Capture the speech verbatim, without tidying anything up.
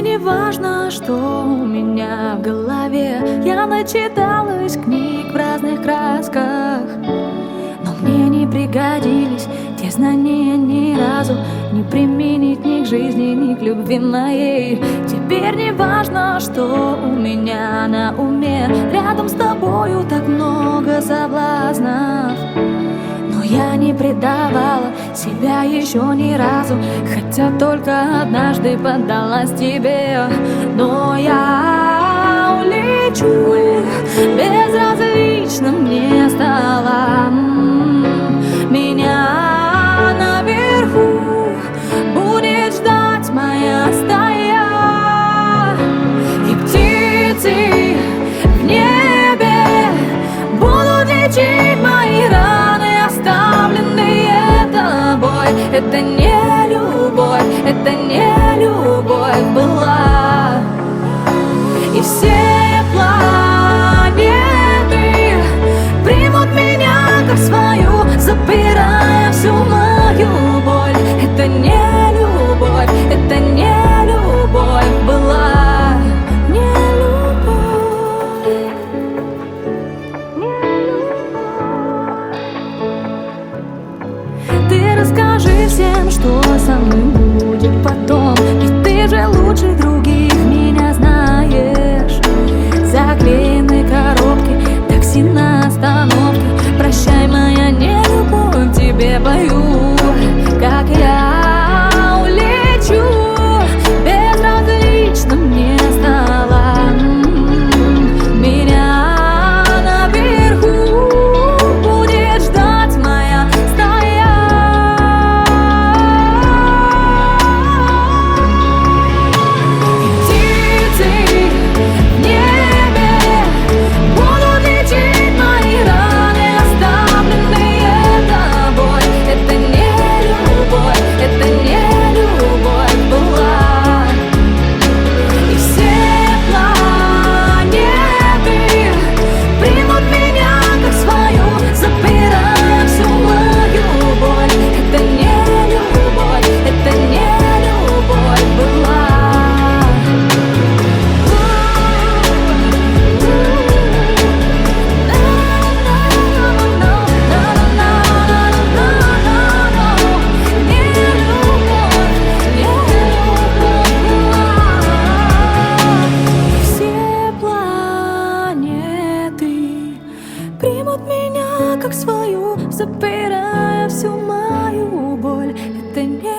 не важно, что у меня в голове. Я начиталась книг в разных красках, но мне не пригодились те знания ни разу. Не применить ни к жизни, ни к любви моей. Теперь не важно, что у меня на уме. Рядом с тобою так много соблазнов, но я не предавала себя еще ни разу, хотя только однажды поддалась тебе. Но я улечу, безразлично мне стало. Меня наверху будет ждать моя стая, и птицы в небе будут лечить мои раны, оставленные тобой. Это не любовь, это не любовь была. И все планеты примут меня как свою, запирая всю мою боль. Это не любовь, это не любовь была. Не любовь, не любовь. Ты расскажи всем, что со мной будет потом, ведь ты же лучше других меня знаешь. Заклеены коробки, такси на остановке. Прощай, моя нелюбовь, тебе пою, как я улечу, безразлично мне стало. Меня наверху будет ждать моя стая, и птицы в небе будут лечить мои раны, оставленные тобой. Это не любовь, это не любовь была. И все планеты примут меня как свою, запирая всю мою боль. Это не любовь, это не любовь была. Все планеты примут меня как свою, запирая всю мою боль. Это не